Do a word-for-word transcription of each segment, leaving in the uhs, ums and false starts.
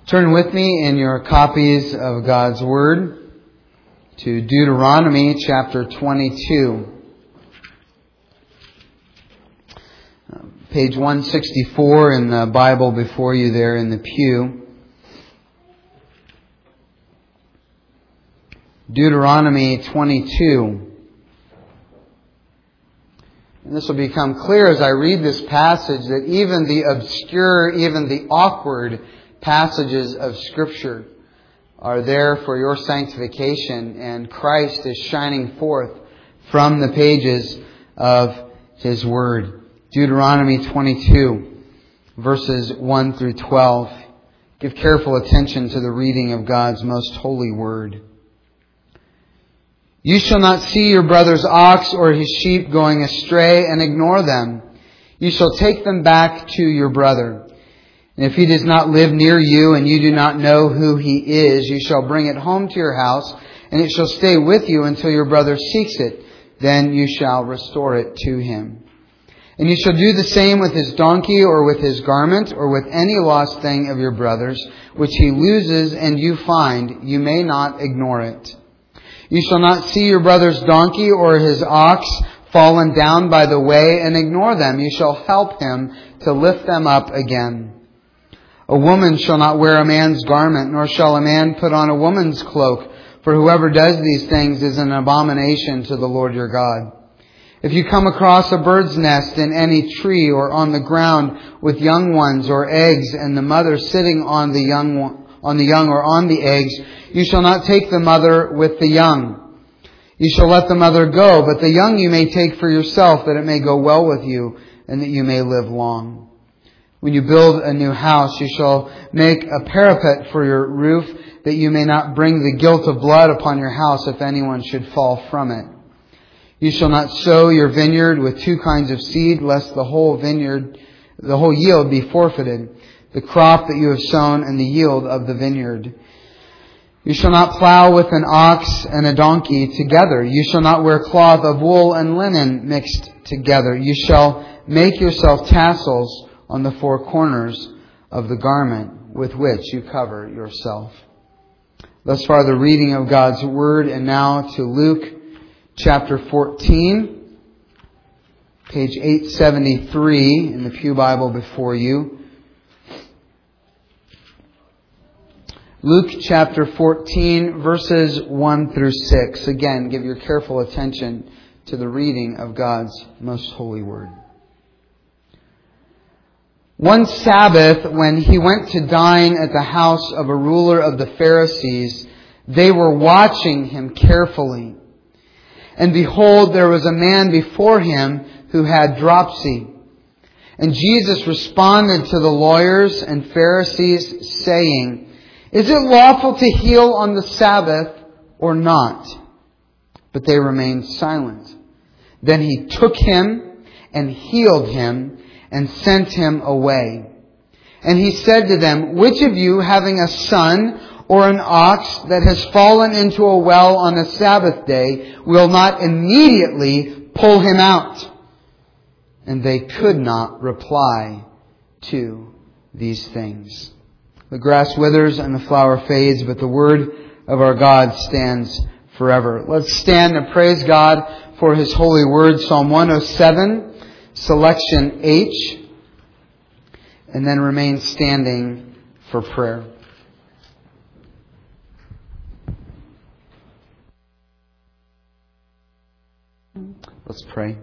Turn with me in your copies of God's Word to Deuteronomy chapter twenty-two. Page one sixty-four in the Bible before you there in the pew. Deuteronomy twenty-two. And this will become clear as I read this passage that even the obscure, even the awkward passages of Scripture are there for your sanctification, and Christ is shining forth from the pages of His Word. Deuteronomy twenty-two, verses one through twelve. Give careful attention to the reading of God's most holy Word. You shall not see your brother's ox or his sheep going astray and ignore them. You shall take them back to your brother. And if he does not live near you and you do not know who he is, you shall bring it home to your house, and it shall stay with you until your brother seeks it. Then you shall restore it to him. And you shall do the same with his donkey or with his garment or with any lost thing of your brother's, which he loses and you find. You may not ignore it. You shall not see your brother's donkey or his ox fallen down by the way and ignore them. You shall help him to lift them up again. A woman shall not wear a man's garment, nor shall a man put on a woman's cloak. For whoever does these things is an abomination to the Lord your God. If you come across a bird's nest in any tree or on the ground with young ones or eggs, and the mother sitting on the young one, on the young or on the eggs, you shall not take the mother with the young. You shall let the mother go, but the young you may take for yourself, that it may go well with you, and that you may live long. When you build a new house, you shall make a parapet for your roof, that you may not bring the guilt of blood upon your house if anyone should fall from it. You shall not sow your vineyard with two kinds of seed, lest the whole vineyard, the whole yield be forfeited, the crop that you have sown and the yield of the vineyard. You shall not plow with an ox and a donkey together. You shall not wear cloth of wool and linen mixed together. You shall make yourself tassels on the four corners of the garment with which you cover yourself. Thus far the reading of God's Word. And now to Luke chapter fourteen, page eight seventy-three in the Pew Bible before you. Luke chapter fourteen, verses one through six. Again, give your careful attention to the reading of God's most holy Word. One Sabbath, when he went to dine at the house of a ruler of the Pharisees, they were watching him carefully. And behold, there was a man before him who had dropsy. And Jesus responded to the lawyers and Pharisees, saying, "Is it lawful to heal on the Sabbath or not?" But they remained silent. Then he took him and healed him and sent him away. And he said to them, "Which of you, having a son or an ox that has fallen into a well on a Sabbath day, will not immediately pull him out?" And they could not reply to these things. The grass withers and the flower fades, but the word of our God stands forever. Let's stand and praise God for His holy word. Psalm one oh seven, selection H, and then remain standing for prayer. Let's pray.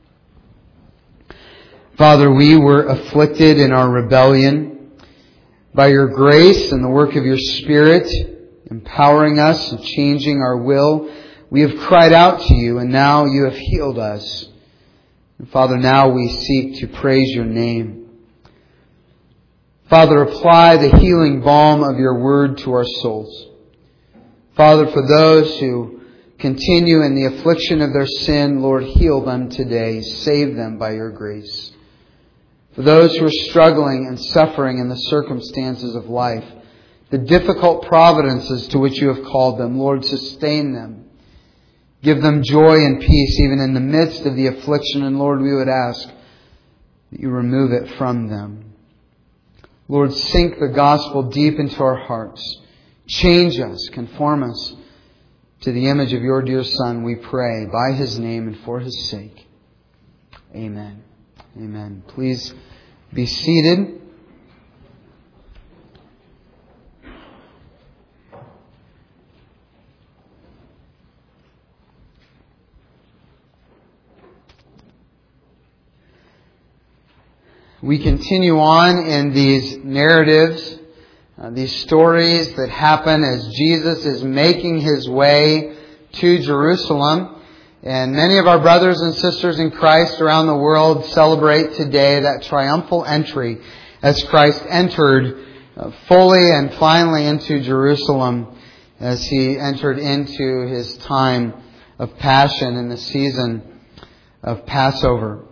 Father, we were afflicted in our rebellion. By your grace and the work of your Spirit, empowering us and changing our will, we have cried out to you, and now you have healed us. And Father, now we seek to praise your name. Father, apply the healing balm of your word to our souls. Father, for those who continue in the affliction of their sin, Lord, heal them today. Save them by your grace. For those who are struggling and suffering in the circumstances of life, the difficult providences to which you have called them, Lord, sustain them. Give them joy and peace even in the midst of the affliction. And Lord, we would ask that you remove it from them. Lord, sink the gospel deep into our hearts. Change us, conform us to the image of your dear Son, we pray, by His name and for His sake. Amen. Amen. Please be seated. We continue on in these narratives, uh, these stories that happen as Jesus is making His way to Jerusalem. And many of our brothers and sisters in Christ around the world celebrate today that triumphal entry as Christ entered uh, fully and finally into Jerusalem as He entered into His time of passion in the season of Passover.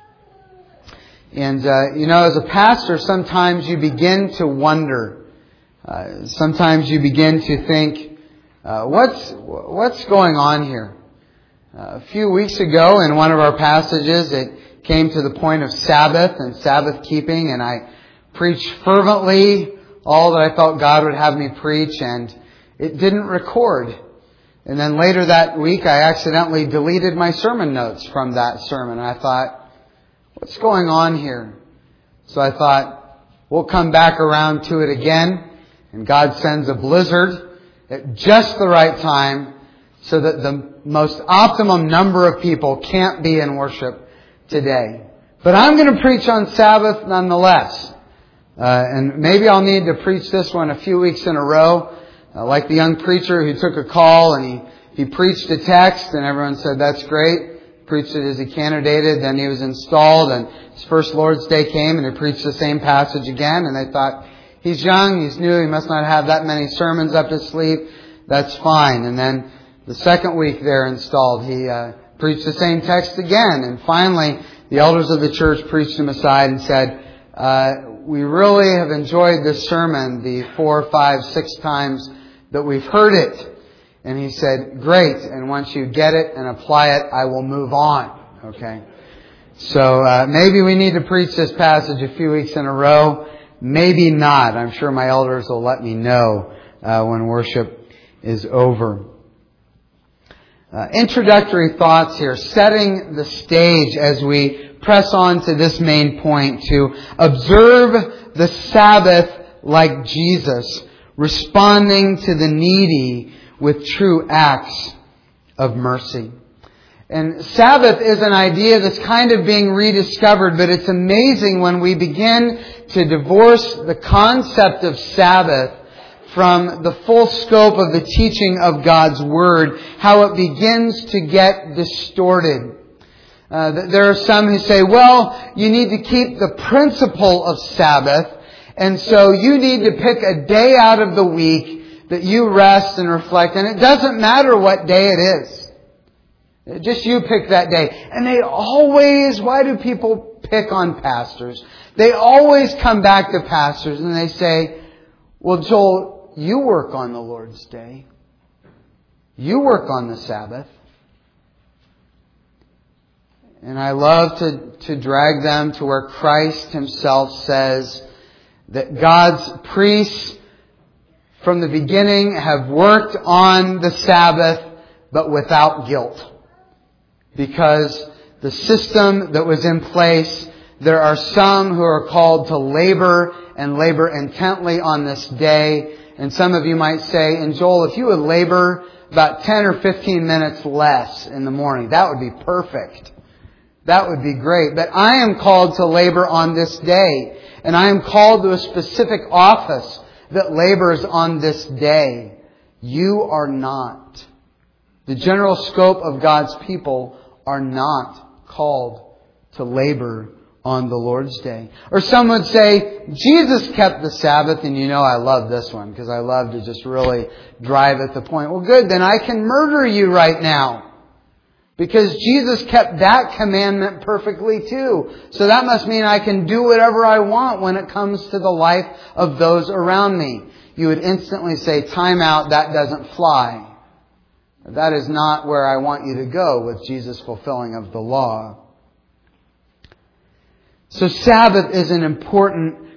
And, uh, you know, as a pastor, sometimes you begin to wonder. Uh, sometimes you begin to think, uh, what's, what's going on here? Uh, a few weeks ago in one of our passages, it came to the point of Sabbath and Sabbath keeping, and I preached fervently all that I felt God would have me preach, and it didn't record. And then later that week, I accidentally deleted my sermon notes from that sermon, and I thought, what's going on here? So I thought, we'll come back around to it again. And God sends a blizzard at just the right time so that the most optimum number of people can't be in worship today. But I'm going to preach on Sabbath nonetheless. Uh, and maybe I'll need to preach this one a few weeks in a row. Uh, like the young preacher who took a call and he, he preached a text and everyone said, that's great. Preached it as he candidated, then he was installed, and his first Lord's Day came, and he preached the same passage again, and they thought, he's young, he's new, he must not have that many sermons up his sleeve, that's fine. And then the second week they're installed, he uh, preached the same text again, and finally the elders of the church preached him aside and said, uh, we really have enjoyed this sermon the four, five, six times that we've heard it. And he said, great, and once you get it and apply it, I will move on. Okay? So uh, maybe we need to preach this passage a few weeks in a row. Maybe not. I'm sure my elders will let me know uh, when worship is over. Uh, introductory thoughts here, setting the stage as we press on to this main point, to observe the Sabbath like Jesus, responding to the needy with true acts of mercy. And Sabbath is an idea that's kind of being rediscovered, but it's amazing when we begin to divorce the concept of Sabbath from the full scope of the teaching of God's Word, how it begins to get distorted. Uh, there are some who say, well, you need to keep the principle of Sabbath, and so you need to pick a day out of the week that you rest and reflect. And it doesn't matter what day it is. Just you pick that day. And they always, why do people pick on pastors? They always come back to pastors and they say, well, Joel, you work on the Lord's Day. You work on the Sabbath. And I love to, to drag them to where Christ Himself says that God's priests from the beginning have worked on the Sabbath, but without guilt. Because the system that was in place, there are some who are called to labor and labor intently on this day. And some of you might say, and Joel, if you would labor about ten or fifteen minutes less in the morning, that would be perfect. That would be great. But I am called to labor on this day. And I am called to a specific office that labors on this day. You are not. The general scope of God's people are not called to labor on the Lord's Day. Or some would say, Jesus kept the Sabbath, and you know I love this one because I love to just really drive at the point. Well, good, then I can murder you right now. Because Jesus kept that commandment perfectly too. So that must mean I can do whatever I want when it comes to the life of those around me. You would instantly say, time out, that doesn't fly. That is not where I want you to go with Jesus' fulfilling of the law. So Sabbath is an important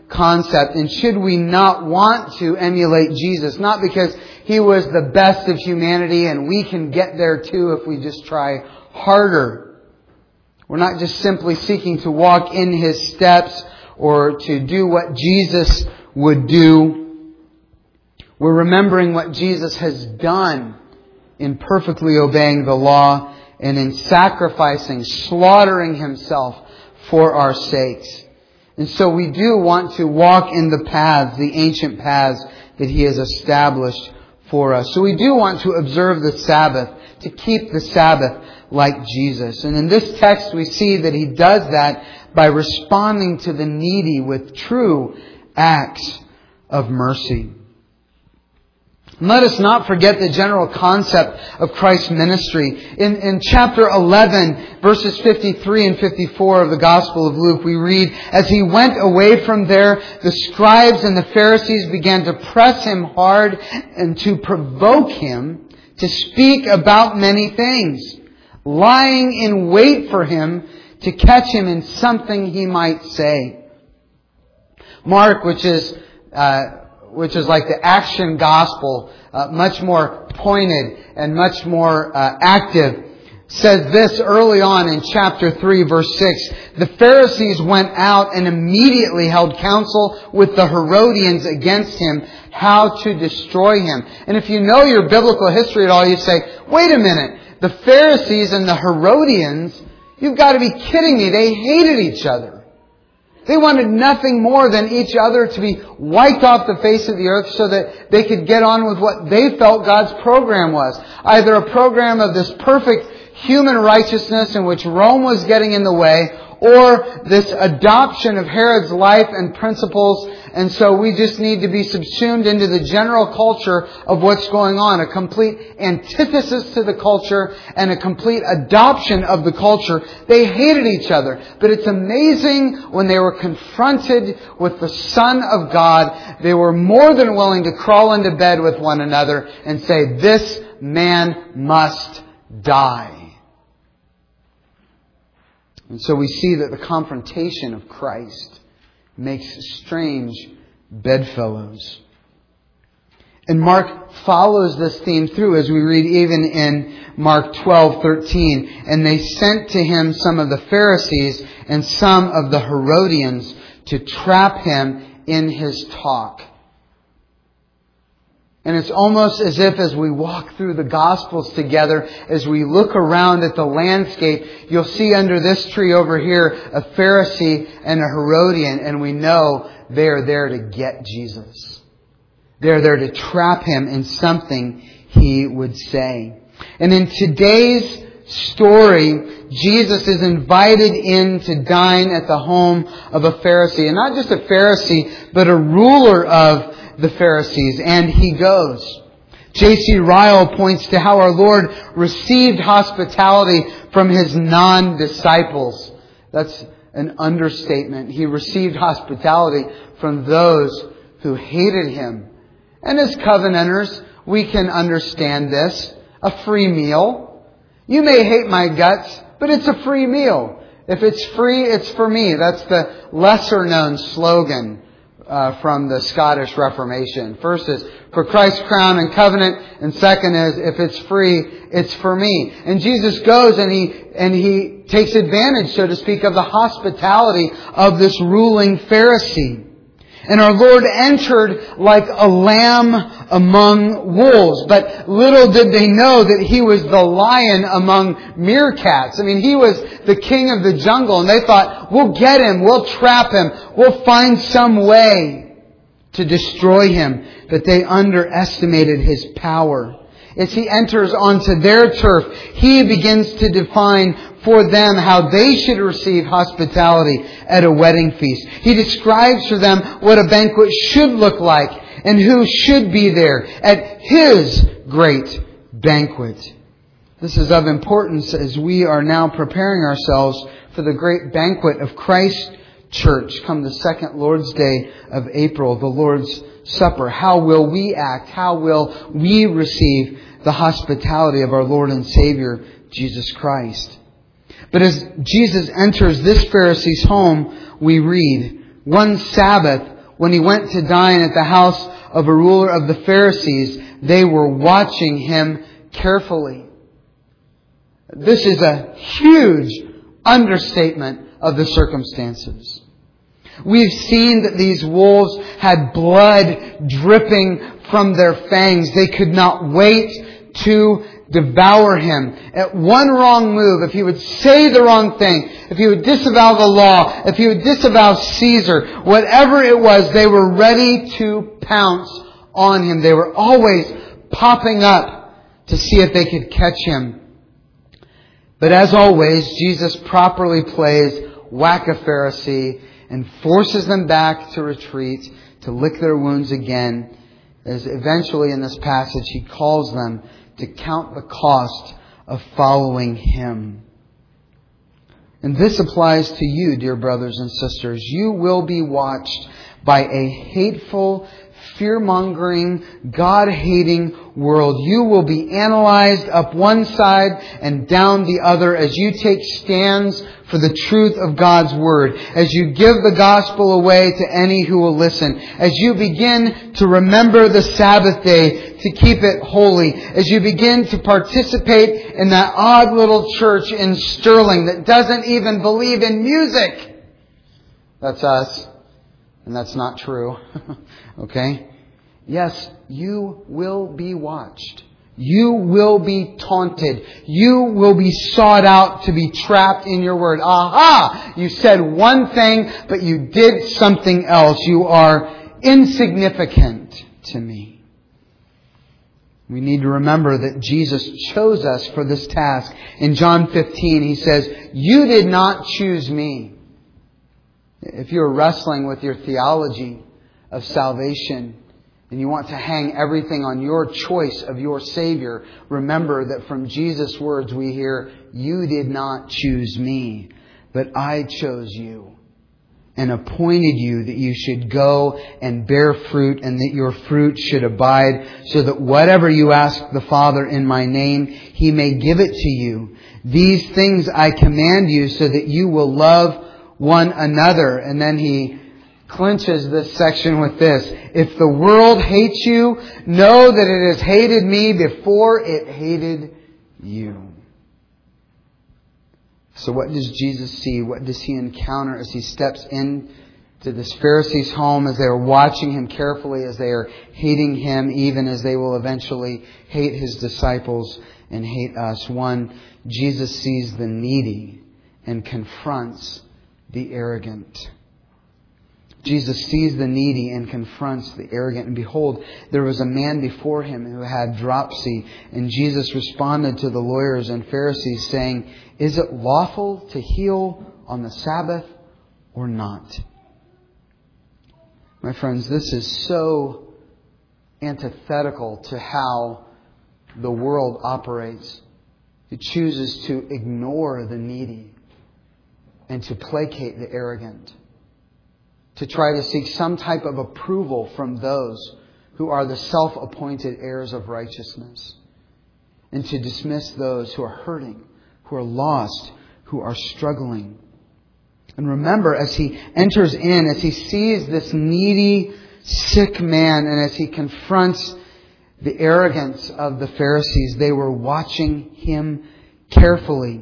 concept. And should we not want to emulate Jesus? Not because He was the best of humanity and we can get there too if we just try harder. We're not just simply seeking to walk in His steps or to do what Jesus would do. We're remembering what Jesus has done in perfectly obeying the law and in sacrificing, slaughtering Himself for our sakes. And so we do want to walk in the paths, the ancient paths that He has established for us. So we do want to observe the Sabbath, to keep the Sabbath like Jesus. And in this text we see that He does that by responding to the needy with true acts of mercy. Let us not forget the general concept of Christ's ministry. In, in chapter eleven, verses fifty-three and fifty-four of the Gospel of Luke, we read, "As He went away from there, the scribes and the Pharisees began to press Him hard and to provoke Him to speak about many things, lying in wait for Him to catch Him in something He might say." Mark, which is uh, which is like the action gospel, uh, much more pointed and much more uh, active, says this early on in chapter three, verse six. "The Pharisees went out and immediately held counsel with the Herodians against Him, how to destroy Him." And if you know your biblical history at all, you say, wait a minute, the Pharisees and the Herodians, you've got to be kidding me. They hated each other. They wanted nothing more than each other to be wiped off the face of the earth so that they could get on with what they felt God's program was. Either a program of this perfect human righteousness in which Rome was getting in the way, or this adoption of Herod's life and principles. And so we just need to be subsumed into the general culture of what's going on. A complete antithesis to the culture and a complete adoption of the culture. They hated each other. But it's amazing when they were confronted with the Son of God, they were more than willing to crawl into bed with one another and say, "This man must die." And so we see that the confrontation of Christ makes strange bedfellows. And Mark follows this theme through as we read even in Mark twelve thirteen. "And they sent to Him some of the Pharisees and some of the Herodians to trap Him in His talk." And it's almost as if as we walk through the Gospels together, as we look around at the landscape, you'll see under this tree over here a Pharisee and a Herodian, and we know they're there to get Jesus. They're there to trap Him in something He would say. And in today's story, Jesus is invited in to dine at the home of a Pharisee. And not just a Pharisee, but a ruler of the Pharisees, and He goes. J C Ryle points to how our Lord received hospitality from His non-disciples. That's an understatement. He received hospitality from those who hated Him. And as covenanters, we can understand this. A free meal. You may hate my guts, but it's a free meal. If it's free, it's for me. That's the lesser known slogan Uh, from the Scottish Reformation. First is, for Christ's crown and covenant. And second is, if it's free, it's for me. And Jesus goes and he, and he takes advantage, so to speak, of the hospitality of this ruling Pharisee. And our Lord entered like a lamb among wolves. But little did they know that He was the lion among meerkats. I mean, He was the king of the jungle. And they thought, we'll get Him, we'll trap Him, we'll find some way to destroy Him. But they underestimated His power. As He enters onto their turf, He begins to define for them how they should receive hospitality at a wedding feast. He describes for them what a banquet should look like and who should be there at His great banquet. This is of importance as we are now preparing ourselves for the great banquet of Christ's church come the second Lord's Day of April, the Lord's Supper. How will we act? How will we receive the hospitality of our Lord and Savior, Jesus Christ? But as Jesus enters this Pharisee's home, we read, one Sabbath, when He went to dine at the house of a ruler of the Pharisees, they were watching Him carefully. This is a huge understatement of the circumstances. We've seen that these wolves had blood dripping from their fangs. They could not wait to devour Him. At one wrong move, if He would say the wrong thing, if He would disavow the law, if He would disavow Caesar, whatever it was, they were ready to pounce on Him. They were always popping up to see if they could catch Him. But as always, Jesus properly plays Whack-A-Pharisee and forces them back to retreat, to lick their wounds again, as eventually in this passage He calls them to count the cost of following Him. And this applies to you, dear brothers and sisters. You will be watched by a hateful, fear-mongering, God-hating world. You will be analyzed up one side and down the other as you take stands for the truth of God's Word, as you give the gospel away to any who will listen, as you begin to remember the Sabbath day to keep it holy, as you begin to participate in that odd little church in Sterling that doesn't even believe in music. That's us. And that's not true. Okay? Yes, you will be watched. You will be taunted. You will be sought out to be trapped in your word. Aha! You said one thing, but you did something else. You are insignificant to me. We need to remember that Jesus chose us for this task. In John fifteen, He says, "You did not choose me." If you're wrestling with your theology of salvation and you want to hang everything on your choice of your Savior, remember that from Jesus' words we hear, "You did not choose me, but I chose you and appointed you that you should go and bear fruit and that your fruit should abide, so that whatever you ask the Father in my name, He may give it to you. These things I command you so that you will love one another." And then He clinches this section with this: "If the world hates you, know that it has hated me before it hated you." So what does Jesus see? What does He encounter as He steps into this Pharisee's home, as they are watching Him carefully, as they are hating Him, even as they will eventually hate His disciples and hate us? One, Jesus sees the needy and confronts the arrogant. Jesus sees the needy and confronts the arrogant. And behold, there was a man before Him who had dropsy. And Jesus responded to the lawyers and Pharisees, saying, "Is it lawful to heal on the Sabbath or not?" My friends, this is so antithetical to how the world operates. It chooses to ignore the needy and to placate the arrogant, to try to seek some type of approval from those who are the self-appointed heirs of righteousness, and to dismiss those who are hurting, who are lost, who are struggling. And remember, as He enters in, as He sees this needy, sick man, and as He confronts the arrogance of the Pharisees, they were watching Him carefully.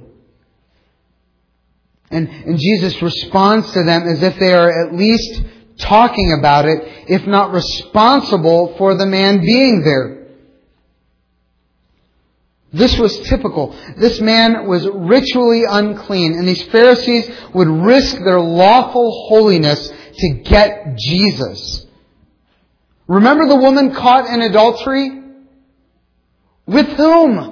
And, and Jesus responds to them as if they are at least talking about it, if not responsible for the man being there. This was typical. This man was ritually unclean, and these Pharisees would risk their lawful holiness to get Jesus. Remember the woman caught in adultery? With whom?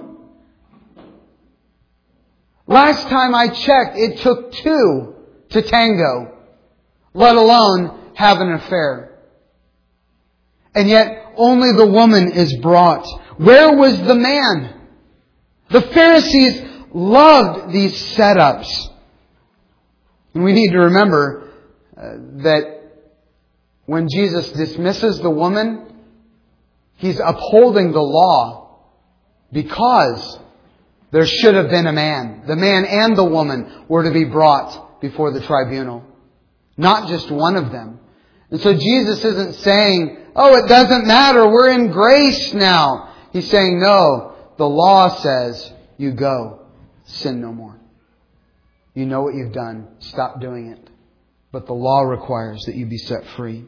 Last time I checked, it took two to tango, let alone have an affair. And yet, only the woman is brought. Where was the man? The Pharisees loved these setups. And we need to remember uh, that when Jesus dismisses the woman, He's upholding the law because there should have been a man. The man and the woman were to be brought before the tribunal. Not just one of them. And so Jesus isn't saying, oh, it doesn't matter, we're in grace now. He's saying, no, the law says you go, sin no more. You know what you've done, stop doing it. But the law requires that you be set free.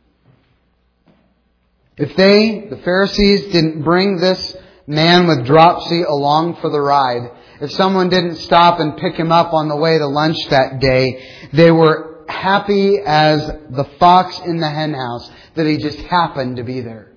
If they, the Pharisees, didn't bring this man with dropsy along for the ride, if someone didn't stop and pick him up on the way to lunch that day, they were happy as the fox in the henhouse that he just happened to be there.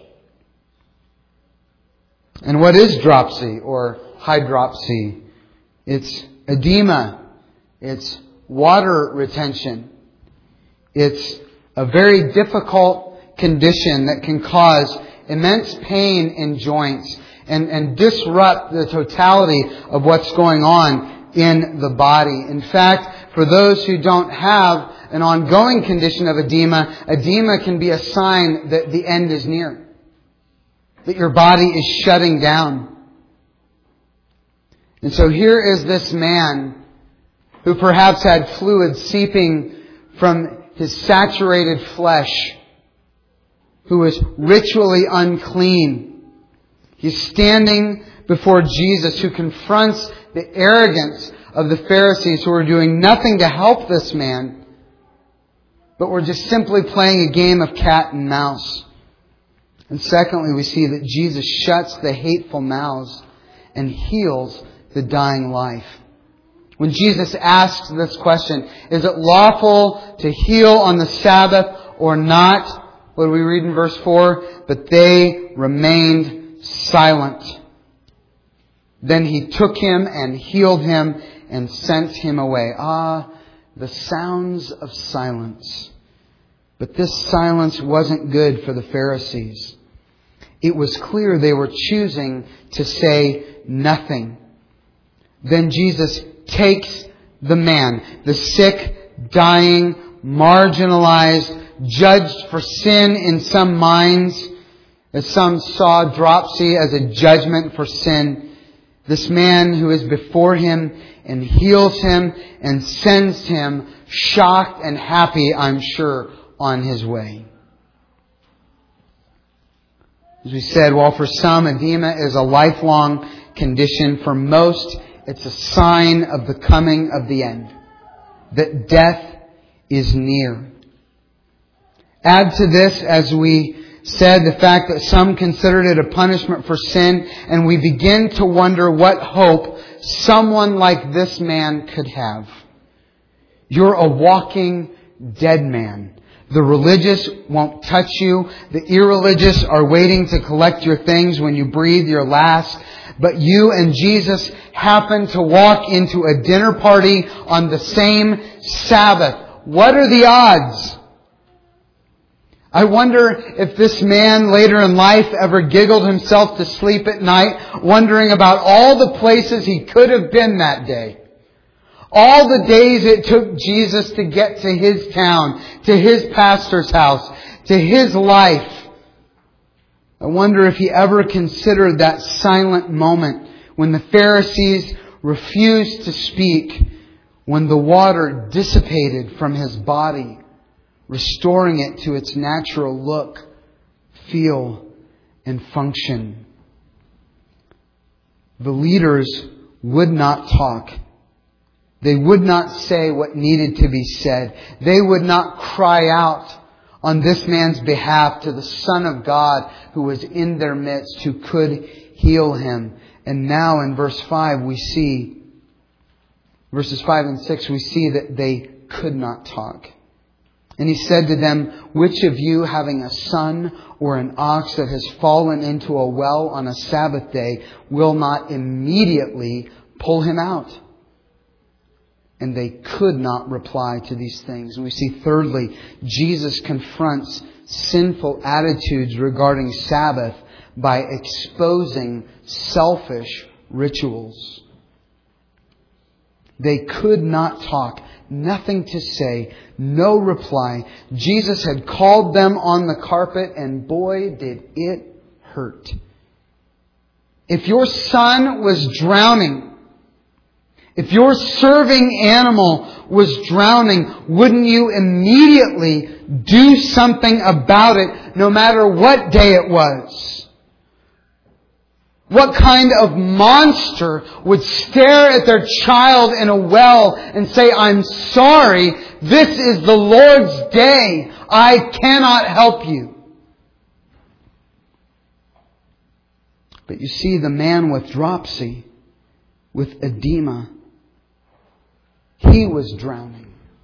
And what is dropsy or hydropsy? It's edema. It's water retention. It's a very difficult condition that can cause immense pain in joints and, and disrupt the totality of what's going on in the body. In fact, for those who don't have an ongoing condition of edema, edema can be a sign that the end is near, that your body is shutting down. And so here is this man who perhaps had fluid seeping from his saturated flesh, who was ritually unclean. He's standing before Jesus, who confronts the arrogance of the Pharisees, who are doing nothing to help this man, but were just simply playing a game of cat and mouse. And secondly, we see that Jesus shuts the hateful mouths and heals the dying life. When Jesus asks this question, is it lawful to heal on the Sabbath or not? What do we read in verse four? But they remained silent. Then He took him and healed him and sent him away. Ah, the sounds of silence. But this silence wasn't good for the Pharisees. It was clear they were choosing to say nothing. Then Jesus takes the man, the sick, dying, marginalized, judged for sin in some minds, as some saw dropsy as a judgment for sin. This man who is before him and heals him and sends him, shocked and happy, I'm sure, on his way. As we said, while for some edema is a lifelong condition, for most it's a sign of the coming of the end, that death is near. Add to this, as we said, the fact that some considered it a punishment for sin, and we begin to wonder what hope someone like this man could have. You're a walking dead man. The religious won't touch you. The irreligious are waiting to collect your things when you breathe your last. But you and Jesus happen to walk into a dinner party on the same Sabbath. What are the odds? I wonder if this man later in life ever giggled himself to sleep at night, wondering about all the places he could have been that day. All the days it took Jesus to get to his town, to his pastor's house, to his life. I wonder if he ever considered that silent moment when the Pharisees refused to speak, when the water dissipated from his body, restoring it to its natural look, feel, and function. The leaders would not talk. They would not say what needed to be said. They would not cry out on this man's behalf to the Son of God who was in their midst, who could heal him. And now in verse five we see, verses five and six, we see that they could not talk. And He said to them, which of you, having a son or an ox that has fallen into a well on a Sabbath day, will not immediately pull him out? And they could not reply to these things. And we see thirdly, Jesus confronts sinful attitudes regarding Sabbath by exposing selfish rituals. They could not talk. Nothing to say. No reply. Jesus had called them on the carpet, and boy, did it hurt. If your son was drowning, If your serving animal was drowning, wouldn't you immediately do something about it, no matter what day it was? What kind of monster would stare at their child in a well and say, "I'm sorry, this is the Lord's day. I cannot help you"? But you see, the man with dropsy, with edema, he was drowning.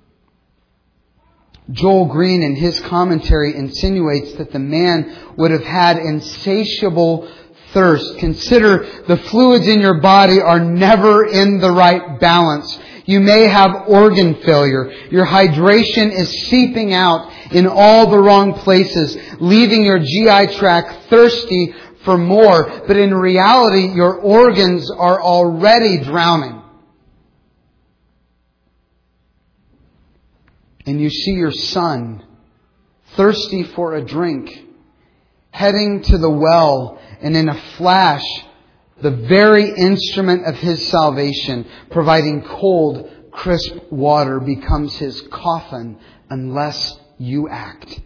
Joel Green, in his commentary, insinuates that the man would have had insatiable thirst. Consider the fluids in your body are never in the right balance. You may have organ failure. Your hydration is seeping out in all the wrong places, leaving your G I tract thirsty for more. But in reality, your organs are already drowning. And you see your son, thirsty for a drink, heading to the well, and in a flash, the very instrument of his salvation, providing cold, crisp water, becomes his coffin unless you act.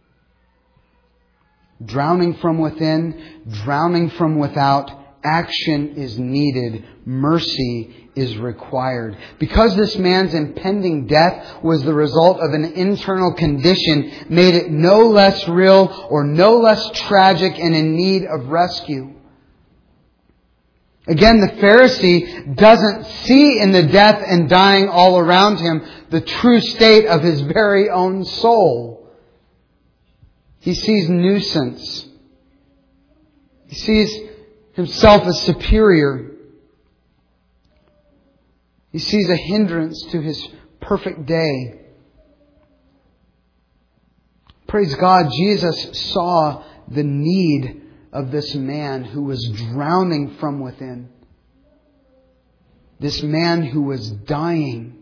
Drowning from within, drowning from without, action is needed. Mercy is required. Because this man's impending death was the result of an internal condition, made it no less real or no less tragic and in need of rescue. Again, the Pharisee doesn't see in the death and dying all around him the true state of his very own soul. He sees nuisance. He sees himself as superior. He sees a hindrance to his perfect day. Praise God, Jesus saw the need of this man who was drowning from within. This man who was dying.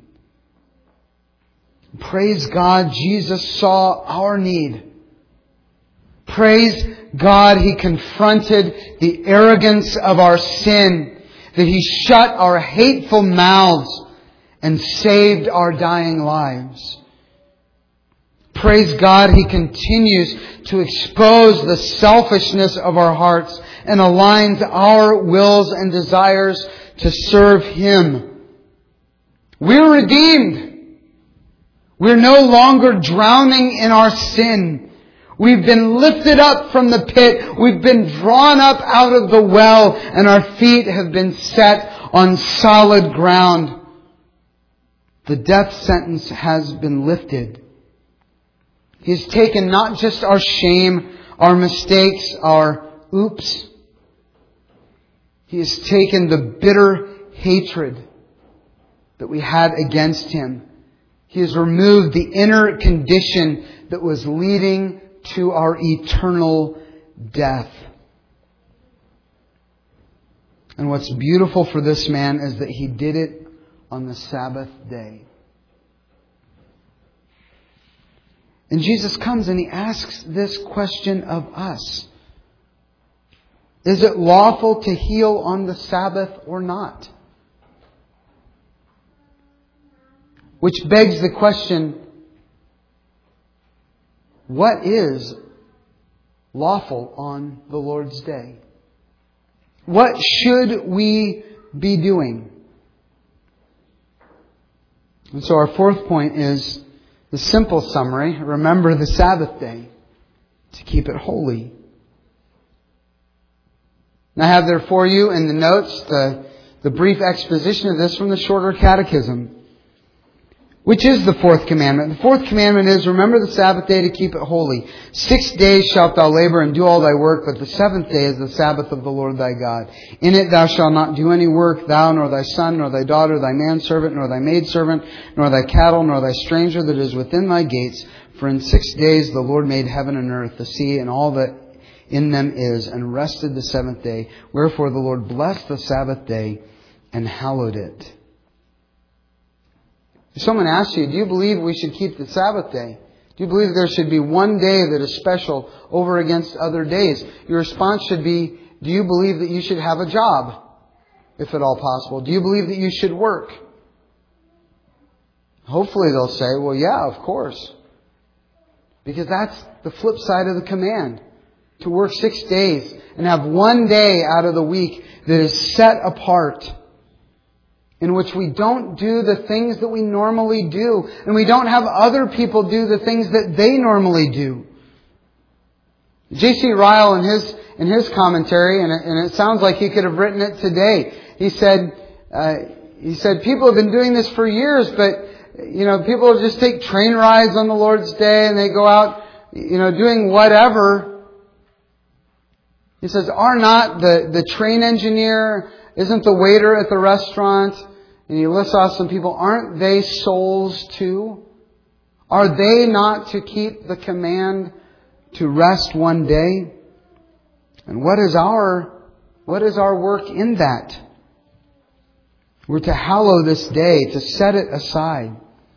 Praise God, Jesus saw our need. Praise God, He confronted the arrogance of our sin, that He shut our hateful mouths and saved our dying lives. Praise God, He continues to expose the selfishness of our hearts and aligns our wills and desires to serve Him. We're redeemed. We're no longer drowning in our sin. We've been lifted up from the pit. We've been drawn up out of the well, and our feet have been set on solid ground. The death sentence has been lifted. He's taken not just our shame, our mistakes, our oops. He has taken the bitter hatred that we had against Him. He has removed the inner condition that was leading to our eternal death. And what's beautiful for this man is that he did it on the Sabbath day. And Jesus comes and He asks this question of us. Is it lawful to heal on the Sabbath or not? Which begs the question, what is lawful on the Lord's day? What should we be doing? And so our fourth point is the simple summary. Remember the Sabbath day to keep it holy. And I have there for you in the notes the, the brief exposition of this from the Shorter Catechism. Which is the fourth commandment? The fourth commandment is, remember the Sabbath day to keep it holy. Six days shalt thou labor and do all thy work, but the seventh day is the Sabbath of the Lord thy God. In it thou shalt not do any work, thou, nor thy son, nor thy daughter, thy manservant, nor thy maidservant, nor thy cattle, nor thy stranger that is within thy gates. For in six days the Lord made heaven and earth, the sea, and all that in them is, and rested the seventh day. Wherefore the Lord blessed the Sabbath day and hallowed it. If someone asks you, do you believe we should keep the Sabbath day? Do you believe there should be one day that is special over against other days? Your response should be, do you believe that you should have a job? if at all possible? Do you believe that you should work? Hopefully they'll say, well, yeah, of course. Because that's the flip side of the command. To work six days and have one day out of the week that is set apart, in which we don't do the things that we normally do, and we don't have other people do the things that they normally do. J C Ryle in his in his commentary, and it, and it sounds like he could have written it today. He said, uh, he said, people have been doing this for years, but you know, people just take train rides on the Lord's Day and they go out, you know, doing whatever. He says, are not the, the train engineer, isn't the waiter at the restaurant, and he lists off some people, aren't they souls too? Are they not to keep the command to rest one day? And what is our, what is our work in that? We're to hallow this day, to set it aside.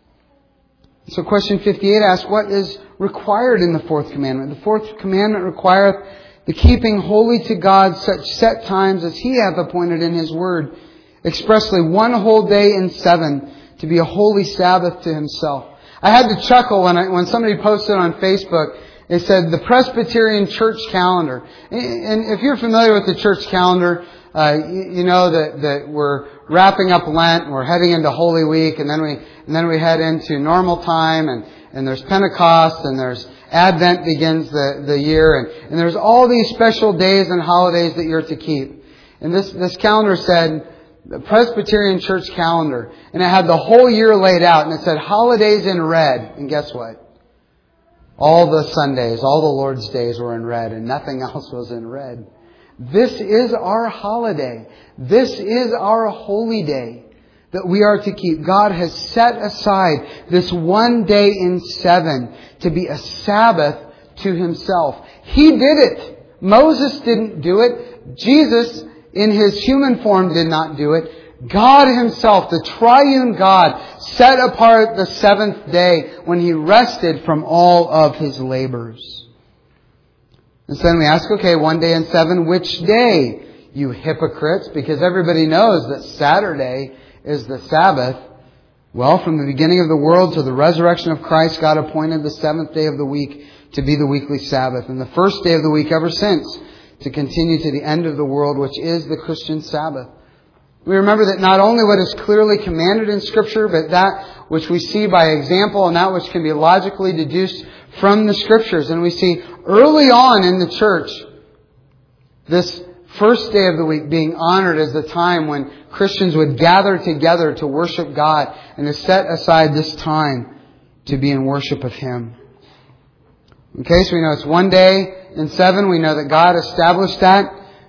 So question fifty-eight asks, what is required in the fourth commandment? The fourth commandment requireth the keeping holy to God such set times as He hath appointed in His Word, expressly one whole day in seven, to be a holy Sabbath to Himself. I had to chuckle when I, when somebody posted on Facebook. It said the Presbyterian church calendar. And if you're familiar with the church calendar, uh, you, you know that, that we're wrapping up Lent, and we're heading into Holy Week, and then we and then we head into normal time, and, and there's Pentecost, and there's Advent begins the, the year, and, and there's all these special days and holidays that you're to keep. And this, this calendar said, the Presbyterian church calendar, and it had the whole year laid out, and it said holidays in red. And guess what? All the Sundays, all the Lord's days were in red, and nothing else was in red. This is our holiday. This is our holy day that we are to keep. God has set aside this one day in seven to be a Sabbath to Himself. He did it. Moses didn't do it. Jesus, in His human form, did not do it. God Himself, the triune God, set apart the seventh day when He rested from all of His labors. And so then we ask, okay, one day in seven, which day, you hypocrites? Because everybody knows that Saturday is the Sabbath. Well, from the beginning of the world to the resurrection of Christ, God appointed the seventh day of the week to be the weekly Sabbath, and the first day of the week ever since to continue to the end of the world, which is the Christian Sabbath. We remember that not only what is clearly commanded in Scripture, but that which we see by example and that which can be logically deduced from the Scriptures. And we see early on in the church this first day of the week being honored as the time when Christians would gather together to worship God and to set aside this time to be in worship of Him. Okay, so we know it's one day in seven. We know that God established that.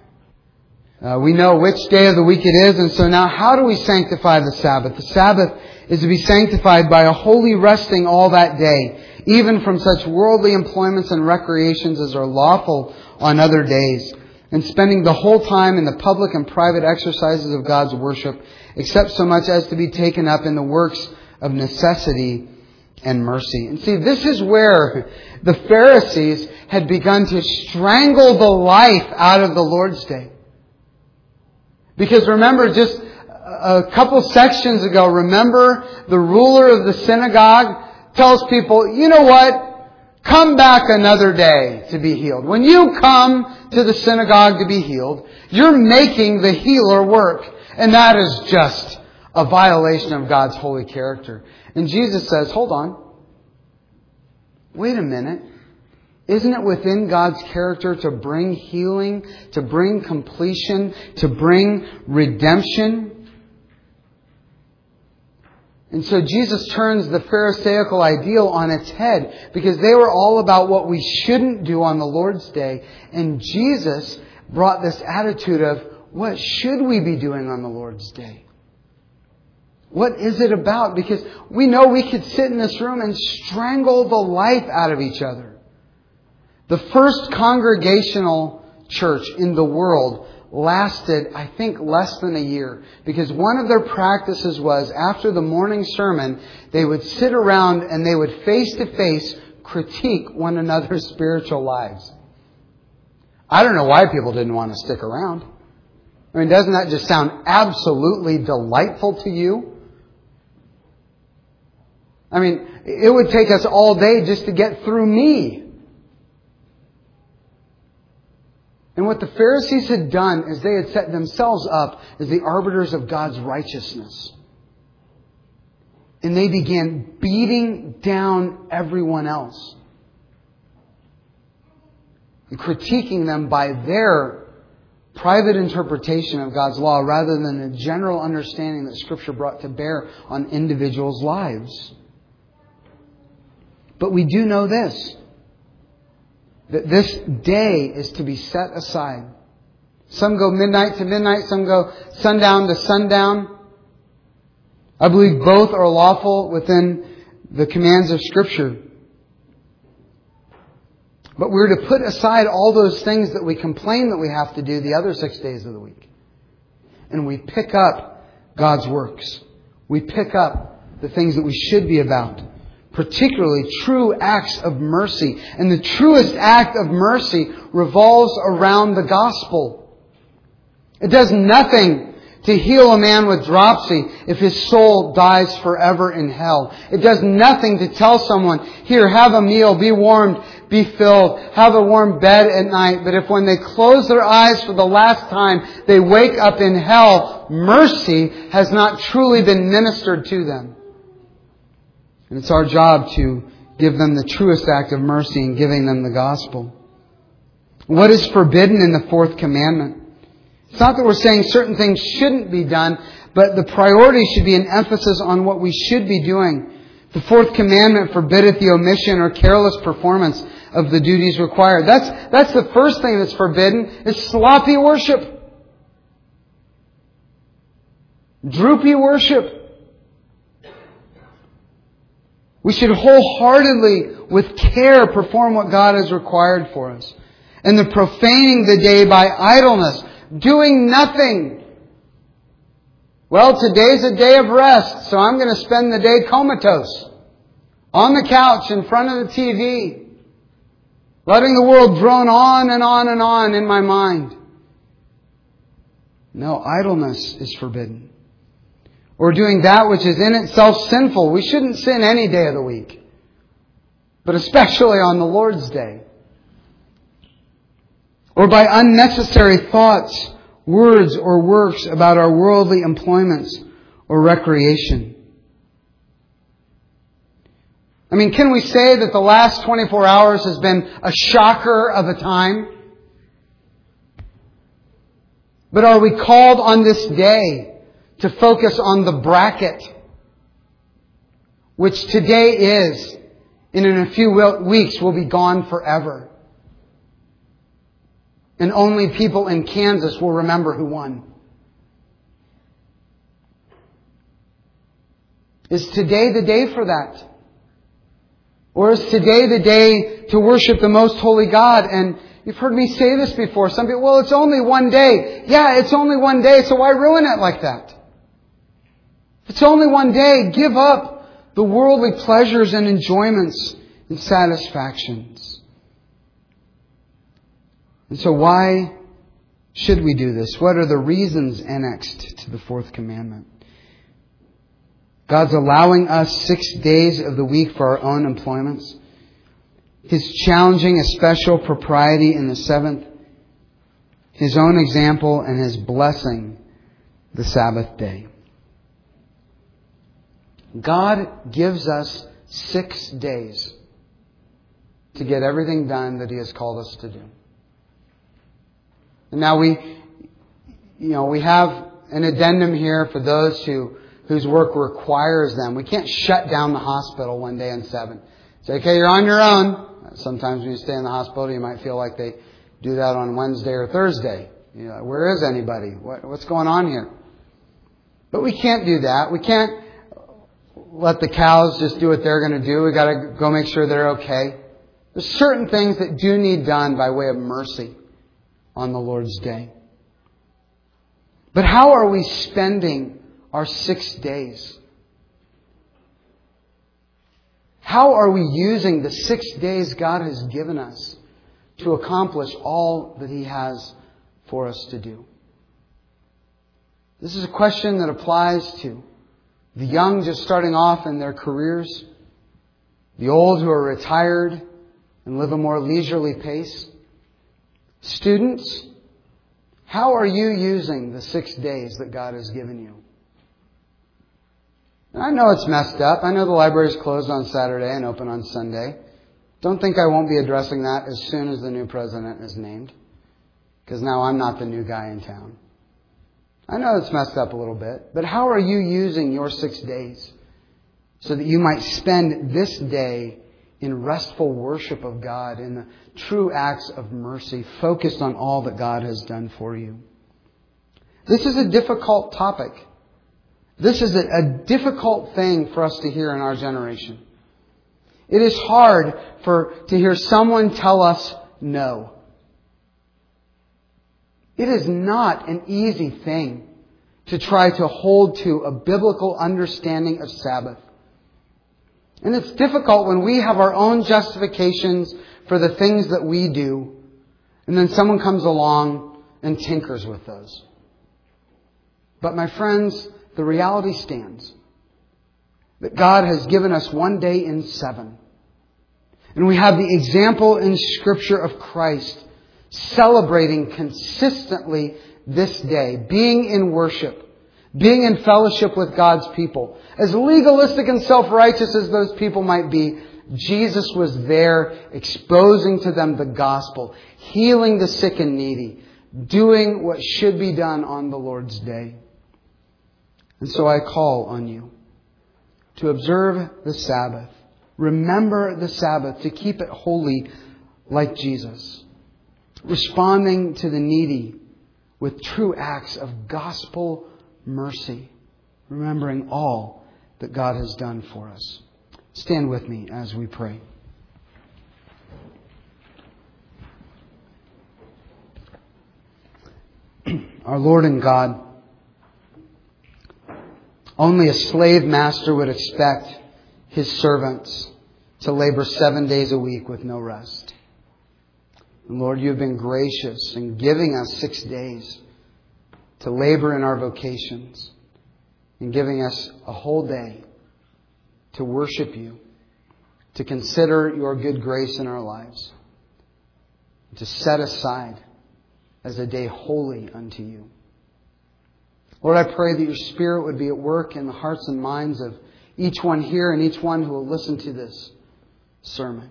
Uh, we know which day of the week it is. And so now how do we sanctify the Sabbath? The Sabbath is to be sanctified by a holy resting all that day, even from such worldly employments and recreations as are lawful on other days, and spending the whole time in the public and private exercises of God's worship, except so much as to be taken up in the works of necessity and mercy. And see, this is where the Pharisees had begun to strangle the life out of the Lord's Day. Because remember, just a couple sections ago, remember the ruler of the synagogue tells people, you know what? Come back another day to be healed. When you come to the synagogue to be healed, you're making the healer work. And that is just a violation of God's holy character. And Jesus says, hold on. Wait a minute. Isn't it within God's character to bring healing, to bring completion, to bring redemption? And so Jesus turns the Pharisaical ideal on its head, because they were all about what we shouldn't do on the Lord's Day. And Jesus brought this attitude of, what should we be doing on the Lord's Day? What is it about? Because we know we could sit in this room and strangle the life out of each other. The first congregational church in the world lasted, I think, less than a year. Because one of their practices was, after the morning sermon, they would sit around and they would face to face critique one another's spiritual lives. I don't know why people didn't want to stick around. I mean, doesn't that just sound absolutely delightful to you? I mean, it would take us all day just to get through me. And what the Pharisees had done is they had set themselves up as the arbiters of God's righteousness. And they began beating down everyone else and critiquing them by their private interpretation of God's law rather than the general understanding that Scripture brought to bear on individuals' lives. But we do know this, that this day is to be set aside. Some go midnight to midnight, some go sundown to sundown. I believe both are lawful within the commands of Scripture. But we're to put aside all those things that we complain that we have to do the other six days of the week. And we pick up God's works. We pick up the things that we should be about. Particularly true acts of mercy. And the truest act of mercy revolves around the gospel. It does nothing to heal a man with dropsy if his soul dies forever in hell. It does nothing to tell someone, here, have a meal, be warmed, be filled, have a warm bed at night. But if when they close their eyes for the last time, they wake up in hell, mercy has not truly been ministered to them. And it's our job to give them the truest act of mercy in giving them the gospel. What is forbidden in the fourth commandment? It's not that we're saying certain things shouldn't be done, but the priority should be an emphasis on what we should be doing. The fourth commandment forbiddeth the omission or careless performance of the duties required. That's, that's the first thing that's forbidden, is sloppy worship. Droopy worship. We should wholeheartedly, with care, perform what God has required for us. And the profaning the day by idleness, doing nothing. Well, today's a day of rest, so I'm going to spend the day comatose. On the couch in front of the T V. Letting the world drone on and on and on in my mind. No, idleness is forbidden. Or doing that which is in itself sinful. We shouldn't sin any day of the week. But especially on the Lord's Day. Or by unnecessary thoughts, words, or works about our worldly employments or recreation. I mean, can we say that the last twenty-four hours has been a shocker of a time? But are we called on this day to focus on the bracket, which today is, and in a few weeks will be gone forever? And only people in Kansas will remember who won. Is today the day for that? Or is today the day to worship the most holy God? And you've heard me say this before. Some people, well, it's only one day. Yeah, it's only one day, so why ruin it like that? If it's only one day, give up the worldly pleasures and enjoyments and satisfactions. And so why should we do this? What are the reasons annexed to the fourth commandment? God's allowing us six days of the week for our own employments. His challenging a special propriety in the seventh. His own example and His blessing the Sabbath day. God gives us six days to get everything done that He has called us to do. And now we, you know, we have an addendum here for those who whose work requires them. We can't shut down the hospital one day in seven. Say, okay, you're on your own. Sometimes when you stay in the hospital, you might feel like they do that on Wednesday or Thursday. You know, where is anybody? What, what's going on here? But we can't do that. We can't let the cows just do what they're going to do. We've got to go make sure they're okay. There's certain things that do need done by way of mercy on the Lord's day. But how are we spending our six days? How are we using the six days God has given us to accomplish all that He has for us to do? This is a question that applies to the young just starting off in their careers, the old who are retired and live a more leisurely pace. Students, how are you using the six days that God has given you? And I know it's messed up. I know the library is closed on Saturday and open on Sunday. Don't think I won't be addressing that as soon as the new president is named, because now I'm not the new guy in town. I know it's messed up a little bit, but how are you using your six days so that you might spend this day in restful worship of God, in the true acts of mercy, focused on all that God has done for you? This is a difficult topic. This is a, a difficult thing for us to hear in our generation. It is hard for to hear someone tell us no. It is not an easy thing to try to hold to a biblical understanding of Sabbath. And it's difficult when we have our own justifications for the things that we do, and then someone comes along and tinkers with those. But my friends, the reality stands that God has given us one day in seven. And we have the example in Scripture of Christ celebrating consistently this day, being in worship, being in fellowship with God's people. As legalistic and self-righteous as those people might be, Jesus was there exposing to them the gospel, healing the sick and needy, doing what should be done on the Lord's day. And so I call on you to observe the Sabbath. Remember the Sabbath, to keep it holy like Jesus. Responding to the needy with true acts of gospel mercy. Remembering all that God has done for us. Stand with me as we pray. Our Lord and God, only a slave master would expect his servants to labor seven days a week with no rest. And Lord, you have been gracious in giving us six days to labor in our vocations and giving us a whole day to worship you, to consider your good grace in our lives, to set aside as a day holy unto you. Lord, I pray that your Spirit would be at work in the hearts and minds of each one here and each one who will listen to this sermon.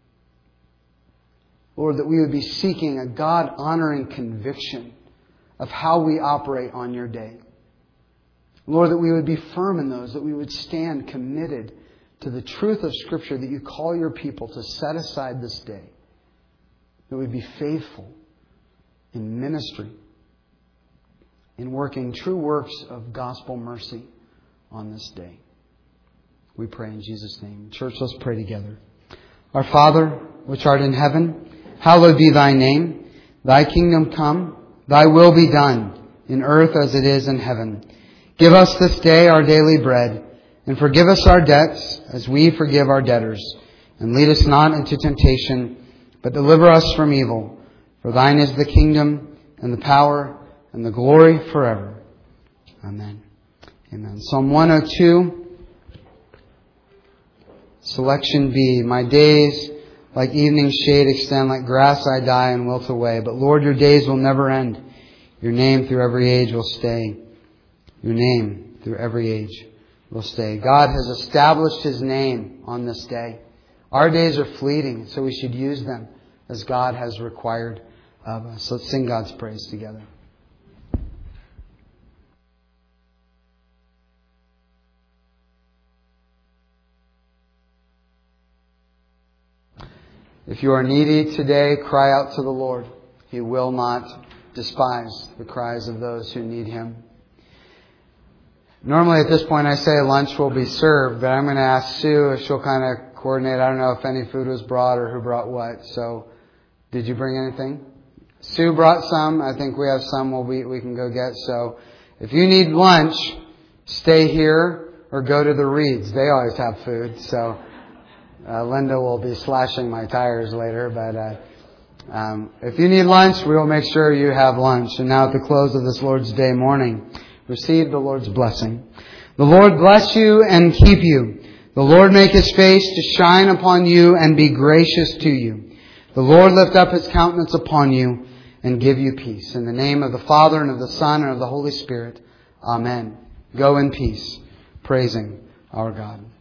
Lord, that we would be seeking a God-honoring conviction of how we operate on your day. Lord, that we would be firm in those, that we would stand committed to the truth of Scripture, that you call your people to set aside this day. That we'd be faithful in ministry, in working true works of gospel mercy on this day. We pray in Jesus' name. Church, let's pray together. Our Father, which art in heaven, hallowed be thy name. Thy kingdom come, thy will be done, in earth as it is in heaven. Give us this day our daily bread, and forgive us our debts as we forgive our debtors. And lead us not into temptation, but deliver us from evil. For thine is the kingdom, and the power, and the glory forever. Amen. Amen. Psalm one oh two. Selection B. My days, like evening shade, extend. Like grass I die and wilt away. But Lord, your days will never end. Your name through every age will stay. Your name through every age will stay. God has established His name on this day. Our days are fleeting, so we should use them as God has required of us. Let's sing God's praise together. If you are needy today, cry out to the Lord. He will not despise the cries of those who need Him. Normally at this point I say lunch will be served, but I'm going to ask Sue if she'll kind of coordinate. I don't know if any food was brought or who brought what. So, did you bring anything? Sue brought some. I think we have some we'll be, we can go get. So, if you need lunch, stay here or go to the Reeds. They always have food. So, uh, Linda will be slashing my tires later. But uh, um, if you need lunch, we will make sure you have lunch. And now at the close of this Lord's Day morning, receive the Lord's blessing. The Lord bless you and keep you. The Lord make His face to shine upon you and be gracious to you. The Lord lift up His countenance upon you and give you peace. In the name of the Father and of the Son and of the Holy Spirit. Amen. Go in peace, praising our God.